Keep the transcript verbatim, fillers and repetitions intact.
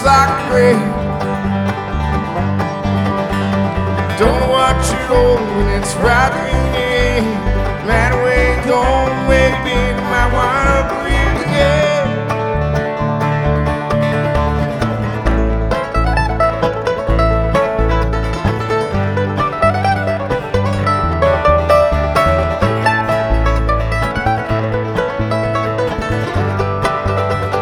like rain. Don't watch it all when it's right in your hand.